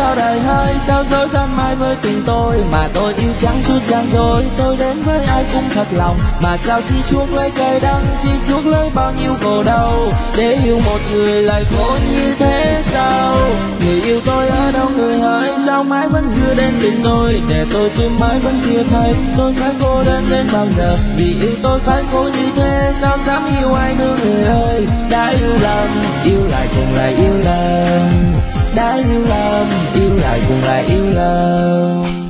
sao đời hơi sao dối gian mãi với tình tôi, mà tôi yêu chẳng chút gian dối. Tôi đến với ai cũng thật lòng, mà sao chỉ chuốc lấy cay đắng, chỉ chuốc lấy bao nhiêu khổ đau, để yêu một người lại khổ như thế sao? Người yêu tôi ở đâu người hỡi, sao mãi vẫn chưa đến tình tôi, để tôi tìm mãi vẫn chưa thấy. Tôi phải cô đơn đến bao giờ, vì yêu tôi phải khổ như thế, sao dám yêu ai nữa người ơi. Đã yêu lầm, yêu lại cùng lại yêu lầm, đã yêu lầm, yêu lại cùng lại yêu lầm.